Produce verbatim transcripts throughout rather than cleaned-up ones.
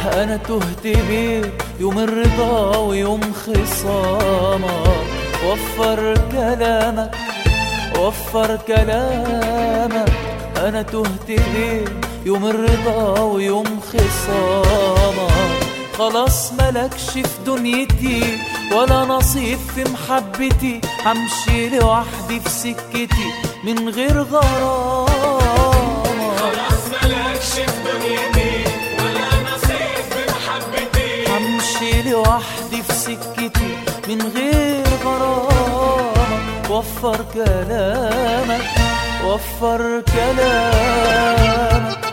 أنا تهت بيك يوم الرضا ويوم خصامك. وفر كلامك وفر كلامك. أنا تهت بيك يوم الرضا ويوم خصامك. خلاص ملكش في دنيتي ولا نصيب في محبتي. همشي لوحدي في سكتي من غير غرامك. خلاص ملكش في دنيتي ولا نصيب في محبتي. همشي لوحدي في سكتي من غير غرامك. وفر كلامك وفر كلامك.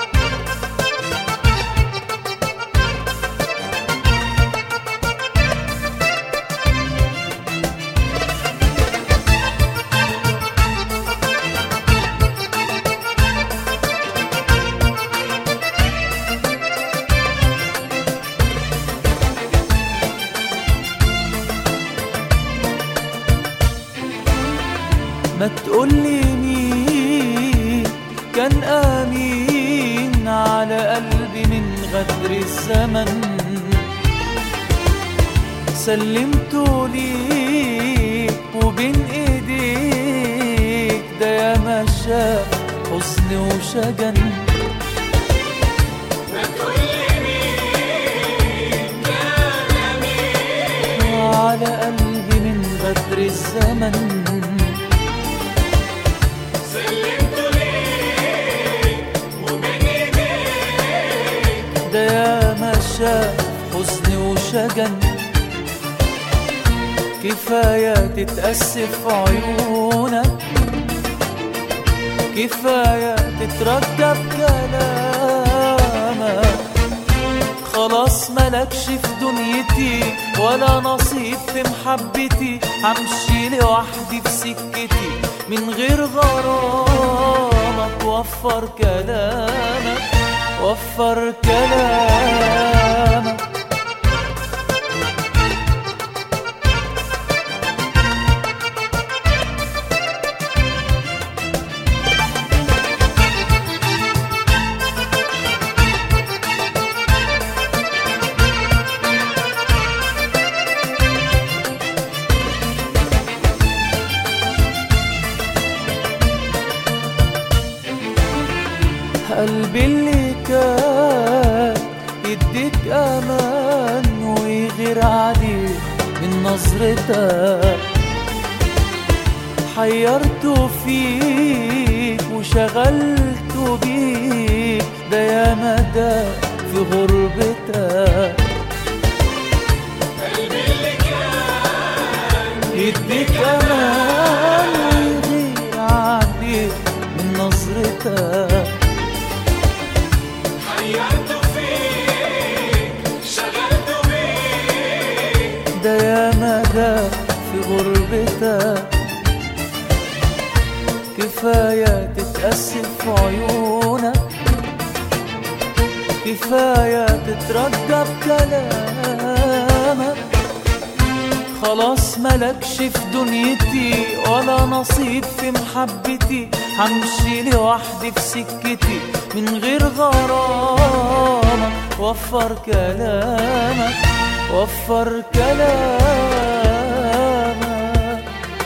ما تقولي مين كان أمين على قلبي من غدر الزمن. سلمته ليك وبين ايديك ده يا ما شاف حزن وشجن. ما تقولي مين كان أمين على قلبي من غدر الزمن. ده يا ما شاف حزن وشجن. كفاية تتأسف عيونك. كفاية تترجى بكلامك. خلاص ملكش في دنيتي ولا نصيب في محبتي. همشي لوحدي في سكتي من غير غرامك. وفر كلامك وفر كلامك. قلبي اللي كان يديك امان ويغير عليك من نظرتك. حيرته فيك وشغلته بيك ده يا مدى في غربتك. قلبي اللي كان يديك امان ويغير عليك من نظرتك. حيرته فيك شغلته بيك ده يا مدى في غربتك. كفاية تتأسف عيونك. كفاية تترجى بكلامك. خلاص ملكش في دنيتي ولا نصيب في محبتي. همشي لوحدي في سكتي من غير غرامك. وفر كلامك وفر كلامك.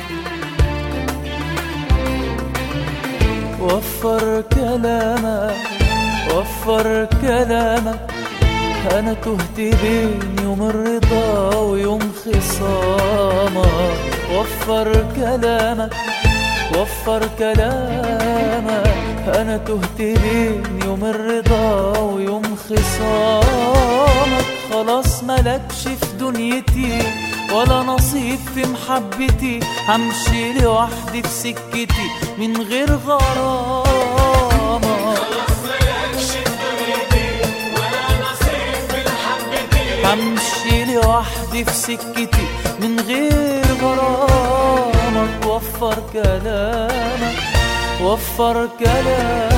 وفر كلامك وفر كلامك. أنا تهت بين يوم الرضا ويوم خصامك. وفر كلامك وفر كلامك. أنا تهت بين يوم الرضا ويوم خصامك. خلاص ملكش في دنيتي ولا نصيب في محبتي. همشي لوحدي في سكتي من غير غرامك. خلاص ملكش في دنيتي ولا نصيب في محبتي. همشي لوحدي في سكتي من غير غرامك. وفر كلامك وفر كلامك.